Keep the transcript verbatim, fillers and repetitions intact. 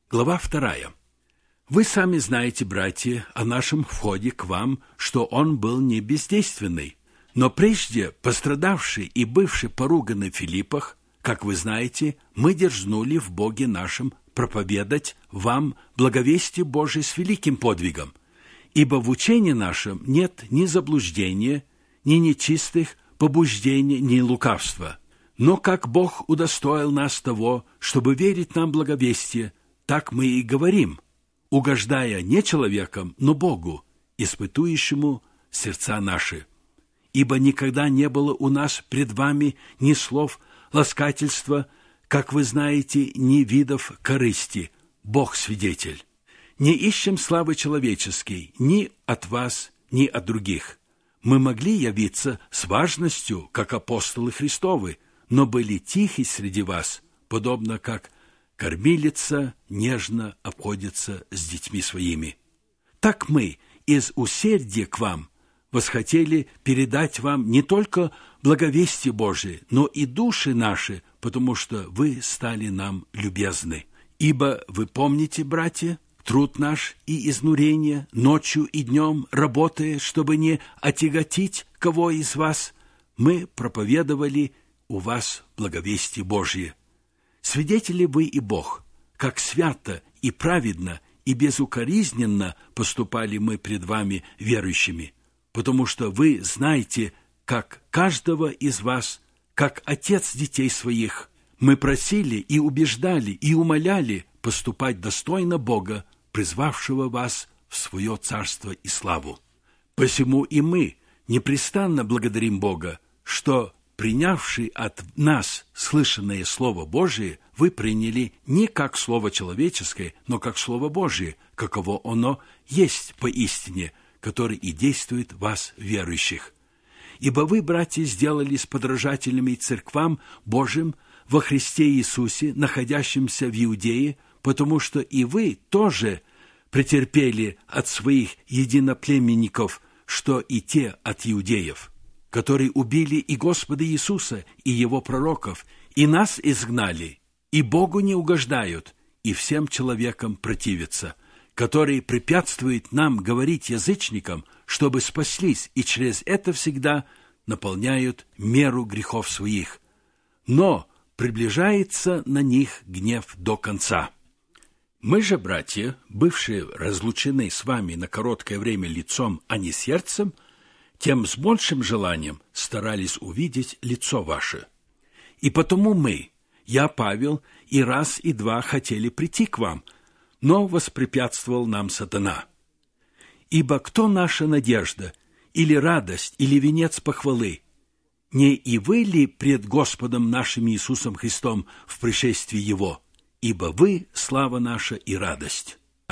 Глава вторая. Вы сами знаете, братья, о нашем входе к вам, что он был не бездейственный, но прежде пострадавший и бывший поруганный в Филиппах, как вы знаете, мы дерзнули в Боге нашем проповедать вам благовестие Божие с великим подвигом, ибо в учении нашем нет ни заблуждения, ни нечистых побуждений, ни лукавства. Но как Бог удостоил нас того, чтобы верить нам благовестие, так мы и говорим, угождая не человеком, но Богу, испытующему сердца наши. Ибо никогда не было у нас пред вами ни слов ласкательства, как вы знаете, ни видов корысти, Бог свидетель. Не ищем славы человеческой ни от вас, ни от других. Мы могли явиться с важностью, как апостолы Христовы, но были тихи среди вас, подобно как кормилица нежно обходится с детьми своими. Так мы из усердия к вам восхотели передать вам не только благовестие Божие, но и души наши, потому что вы стали нам любезны. Ибо вы помните, братья, труд наш и изнурение, ночью и днем работая, чтобы не отяготить кого из вас, мы проповедовали у вас благовестие Божие. Свидетели вы и Бог, как свято и праведно и безукоризненно поступали мы пред вами верующими, потому что вы знаете, как каждого из вас, как отец детей своих, мы просили и убеждали и умоляли поступать достойно Бога, призвавшего вас в свое царство и славу. Посему и мы непрестанно благодарим Бога, что принявший от нас слышанное Слово Божие, вы приняли не как Слово человеческое, но как Слово Божие, каково оно есть поистине, который и действует в вас, верующих. Ибо вы, братья, сделались подражателями церквам Божьим во Христе Иисусе, находящимся в Иудее, потому что и вы тоже претерпели от своих единоплеменников, что и те от иудеев, которые убили и Господа Иисуса, и Его пророков, и нас изгнали, и Богу не угождают, и всем человекам противятся, которые препятствуют нам говорить язычникам, чтобы спаслись, и через это всегда наполняют меру грехов своих. Но приближается на них гнев до конца. Мы же, братья, бывшие разлучены с вами на короткое время лицом, а не сердцем, тем с большим желанием старались увидеть лицо ваше. И потому мы, я, Павел, и раз, и два хотели прийти к вам, но воспрепятствовал нам сатана. Ибо кто наша надежда, или радость, или венец похвалы? Не и вы ли пред Господом нашим Иисусом Христом в пришествии Его? Ибо вы — слава наша и радость.